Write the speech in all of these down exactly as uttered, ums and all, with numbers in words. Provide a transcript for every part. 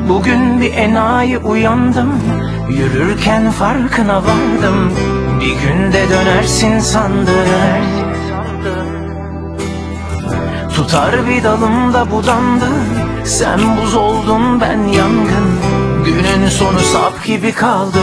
Bugün bir enayi uyandım, yürürken farkına vardım. Bir günde dönersin sandım. Tutar bir dalımda budandı, sen buz oldun ben yangın. Günün sonu sap gibi kaldı.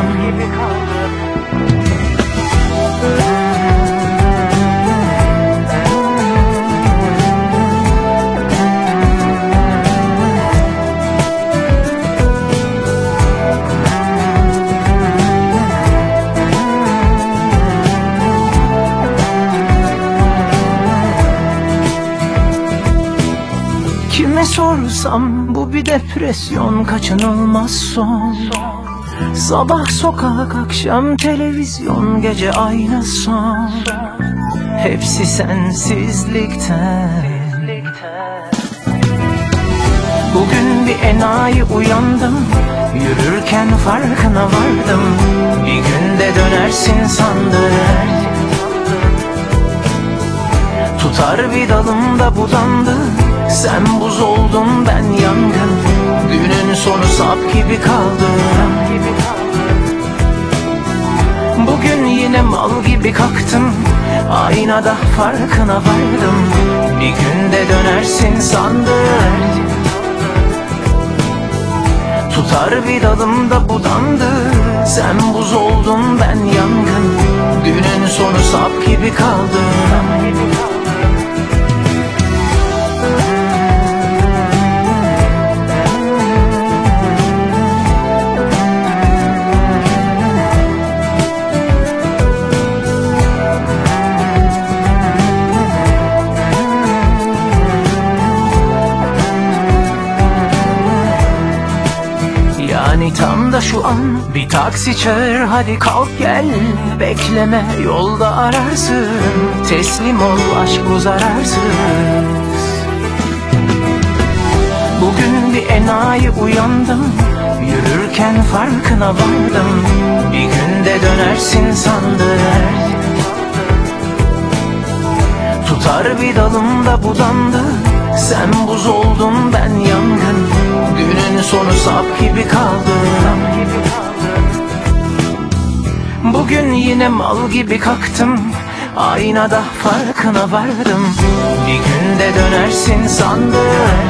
Kime sorsam bu bir depresyon, kaçınılmaz son. Sabah sokak, akşam televizyon, gece aynı son. Hepsi sensizlikten. Bugün bir enayi uyandım, yürürken farkına vardım. Bir günde dönersin sandım. Tutar bir dalımda budandı, sen buz oldun ben yangın. Günün sonu sap gibi kaldı. Bugün yine mal gibi kalktım, aynada farkına vardım. Bir günde dönersin sandım. Tutar bir dalımda budandı, sen buz oldun ben yangın. Günün sonu sap gibi kaldı. Yani tam da şu an bir taksi çağır, hadi kalk gel. Bekleme, yolda ararsın. Teslim ol, aşk bu zararsız. Bugün bir enayi uyandım, yürürken farkına vardım. Bir günde dönersin sandım. Tutar bir dalımda budandı, sen buz oldun ben yangın. Günün sonu sap gibi kaldı. Bugün yine mal gibi kalktım, aynada farkına vardım. Bir günde dönersin sandım.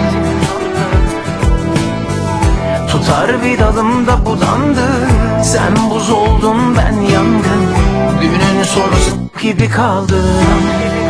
Tutar bir dalımda budandı, sen buz oldun ben yangın. Günün sonu sap gibi kaldı.